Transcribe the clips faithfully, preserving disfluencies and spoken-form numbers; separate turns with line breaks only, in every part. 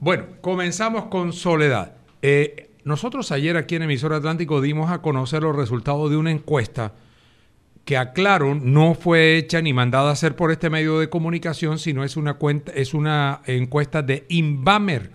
Bueno, comenzamos con Soledad. Eh, nosotros ayer aquí en Emisora Atlántico dimos a conocer los resultados de una encuesta que, aclaro, no fue hecha ni mandada a hacer por este medio de comunicación, sino es una, cuenta, es una encuesta de Inbamer.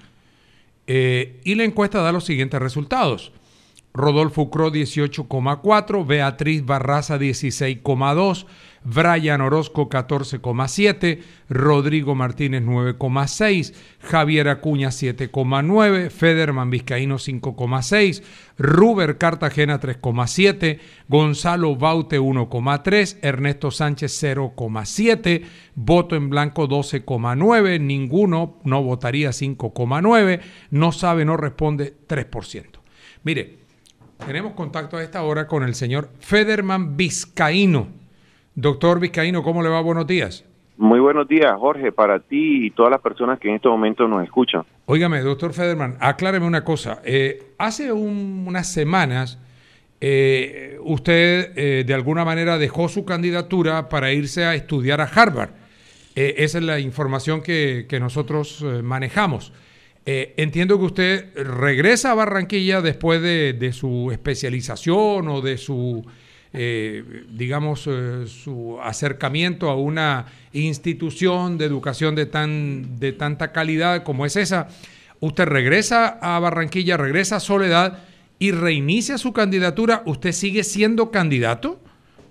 Eh, y la encuesta da los siguientes resultados. Rodolfo Ucró dieciocho coma cuatro, Beatriz Barraza dieciséis coma dos, Brian Orozco catorce coma siete, Rodrigo Martínez nueve coma seis, Javier Acuña siete coma nueve, Federman Vizcaíno cinco coma seis, Ruber Cartagena tres coma siete, Gonzalo Baute uno coma tres, Ernesto Sánchez cero coma siete, voto en blanco doce coma nueve, ninguno no votaría cinco coma nueve, no sabe, no responde tres por ciento. Mire, tenemos contacto a esta hora con el señor Federman Vizcaíno. Doctor Vizcaíno, ¿cómo le va? Buenos días.
Muy buenos días, Jorge, para ti y todas las personas que en este momento nos escuchan.
Óigame, doctor Federman, acláreme una cosa. Eh, hace un, unas semanas eh, usted eh, de alguna manera dejó su candidatura para irse a estudiar a Harvard. Eh, esa es la información que, que nosotros eh, manejamos. Eh, entiendo que usted regresa a Barranquilla después de, de su especialización o de su, eh, digamos, eh, su acercamiento a una institución de educación de, tan, de tanta calidad como es esa. Usted regresa a Barranquilla, regresa a Soledad y reinicia su candidatura. ¿Usted sigue siendo candidato?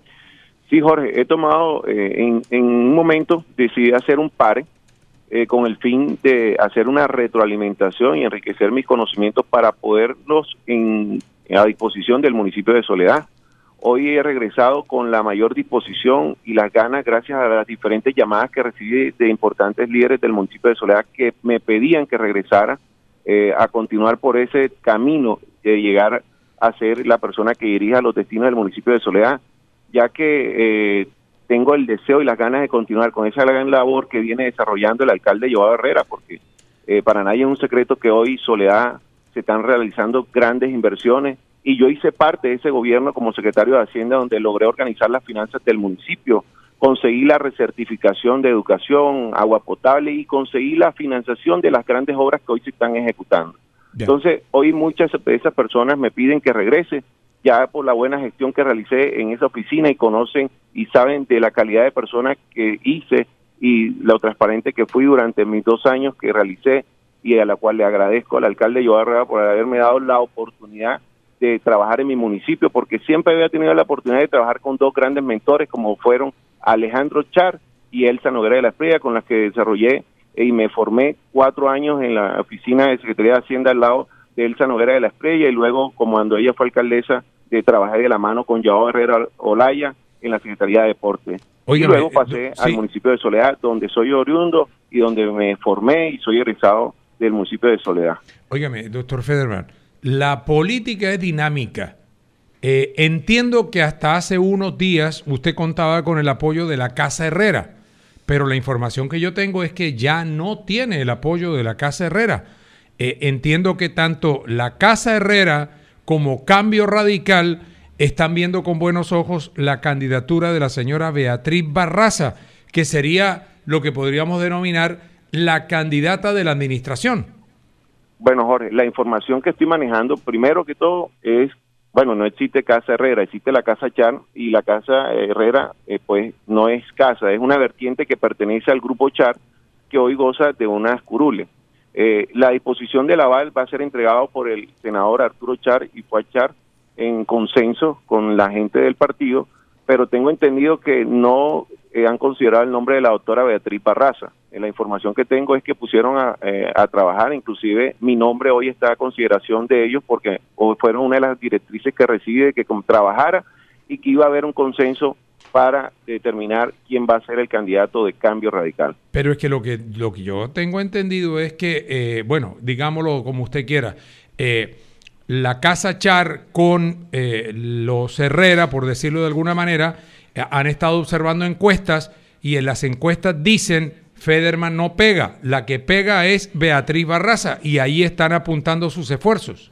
Sí, Jorge, he tomado, eh, en, en un momento decidí hacer un pare, Eh, con el fin de hacer una retroalimentación y enriquecer mis conocimientos para poderlos en, a disposición del municipio de Soledad. Hoy he regresado con la mayor disposición y las ganas gracias a las diferentes llamadas que recibí de importantes líderes del municipio de Soledad que me pedían que regresara eh, a continuar por ese camino de llegar a ser la persona que dirija los destinos del municipio de Soledad, ya que eh, tengo el deseo y las ganas de continuar con esa gran labor que viene desarrollando el alcalde Joao Herrera, porque eh, para nadie es un secreto que hoy Soledad se están realizando grandes inversiones y yo hice parte de ese gobierno como secretario de Hacienda donde logré organizar las finanzas del municipio, conseguí la recertificación de educación, agua potable y conseguí la financiación de las grandes obras que hoy se están ejecutando. Yeah. Entonces, hoy muchas de esas personas me piden que regrese, ya por la buena gestión que realicé en esa oficina y conocen y saben de la calidad de persona que hice y lo transparente que fui durante mis dos años que realicé y a la cual le agradezco al alcalde Joao Herrera por haberme dado la oportunidad de trabajar en mi municipio, porque siempre había tenido la oportunidad de trabajar con dos grandes mentores como fueron Alejandro Char y Elsa Noguera de la Espriella, con las que desarrollé y me formé cuatro años en la oficina de Secretaría de Hacienda al lado de Elsa Noguera de la Espriella y luego, como cuando ella fue alcaldesa, de trabajar de la mano con Joao Herrera Olaya en la Secretaría de Deportes.
Óigame,
y luego pasé sí. al municipio de Soledad, donde soy oriundo y donde me formé y soy egresado del municipio de Soledad.
Óigame, doctor Federman, la política es dinámica. Eh, entiendo que hasta hace unos días usted contaba con el apoyo de la Casa Herrera, pero la información que yo tengo es que ya no tiene el apoyo de la Casa Herrera. Eh, entiendo que tanto la Casa Herrera como Cambio Radical están viendo con buenos ojos la candidatura de la señora Beatriz Barraza, que sería lo que podríamos denominar la candidata de la administración.
Bueno, Jorge, la información que estoy manejando, primero que todo, es, bueno, no existe Casa Herrera, existe la Casa Char, y la Casa Herrera, eh, pues, no es casa, es una vertiente que pertenece al Grupo Char, que hoy goza de unas curules. Eh, la disposición del aval va a ser entregado por el senador Arturo Char y Fuad Char en consenso con la gente del partido, pero tengo entendido que no eh, han considerado el nombre de la doctora Beatriz Barraza. Eh, la información que tengo es que pusieron a, eh, a trabajar, inclusive mi nombre hoy está a consideración de ellos porque hoy fueron una de las directrices que recibí de que trabajara y que iba a haber un consenso para determinar quién va a ser el candidato de Cambio Radical.
Pero es que lo que, lo que yo tengo entendido es que, eh, bueno, digámoslo como usted quiera, eh, la Casa Char con eh, los Herrera, por decirlo de alguna manera, eh, han estado observando encuestas y en las encuestas dicen Federman no pega, la que pega es Beatriz Barraza y ahí están apuntando sus esfuerzos.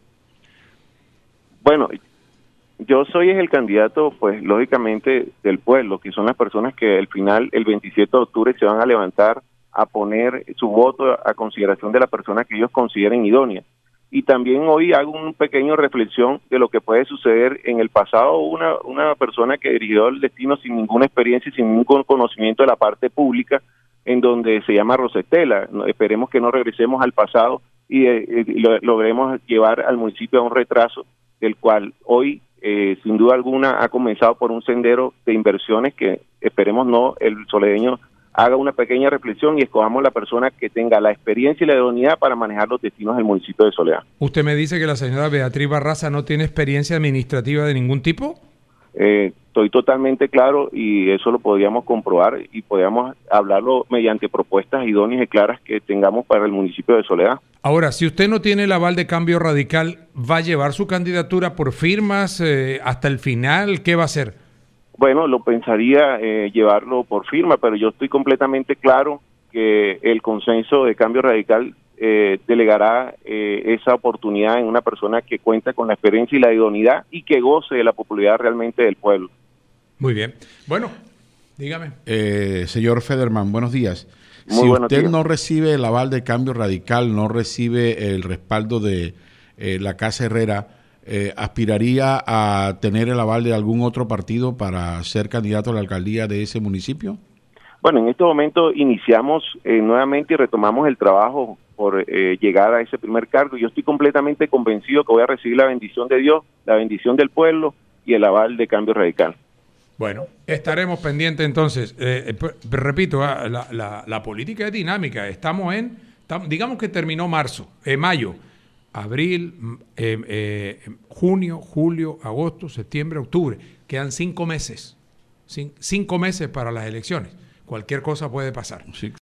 Bueno, yo soy el candidato, pues, lógicamente, del pueblo, que son las personas que al final, el veintisiete de octubre, se van a levantar a poner su voto a consideración de la persona que ellos consideren idónea. Y también hoy hago una pequeña reflexión de lo que puede suceder en el pasado. Una, una persona que dirigió el destino sin ninguna experiencia y sin ningún conocimiento de la parte pública, en donde se llama Rosestela. No, esperemos que no regresemos al pasado y eh, lo, logremos llevar al municipio a un retraso, del cual hoy, eh, sin duda alguna, ha comenzado por un sendero de inversiones que esperemos no el soledeño haga una pequeña reflexión y escojamos la persona que tenga la experiencia y la idoneidad para manejar los destinos del municipio de Soledad.
¿Usted me dice que la señora Beatriz Barraza no tiene experiencia administrativa de ningún tipo?
Eh, estoy totalmente claro y eso lo podríamos comprobar y podríamos hablarlo mediante propuestas idóneas y claras que tengamos para el municipio de Soledad.
Ahora, si usted no tiene el aval de Cambio Radical, ¿va a llevar su candidatura por firmas eh, hasta el final? ¿Qué va a hacer?
Bueno, lo pensaría eh, llevarlo por firma, pero yo estoy completamente claro que el consenso de Cambio Radical eh, delegará eh, esa oportunidad en una persona que cuenta con la experiencia y la idoneidad y que goce de la popularidad realmente del pueblo.
Muy bien. Bueno, dígame.
Eh, señor Federman, buenos días.
Muy
si
buenos
usted
días.
no recibe el aval de Cambio Radical, no recibe el respaldo de eh, la Casa Herrera, Eh, ¿aspiraría a tener el aval de algún otro partido para ser candidato a la alcaldía de ese municipio?
Bueno, en este momento iniciamos eh, nuevamente y retomamos el trabajo por eh, llegar a ese primer cargo. Yo estoy completamente convencido que voy a recibir la bendición de Dios, la bendición del pueblo y el aval de Cambio Radical.
Bueno, estaremos pendientes entonces. Eh, eh, repito, ah, la, la, la política es dinámica. Estamos en, tam, digamos que terminó marzo, eh, mayo. Abril, eh, eh, junio, julio, agosto, septiembre, octubre. Quedan cinco meses. Cin- cinco meses para las elecciones. Cualquier cosa puede pasar.
Sí.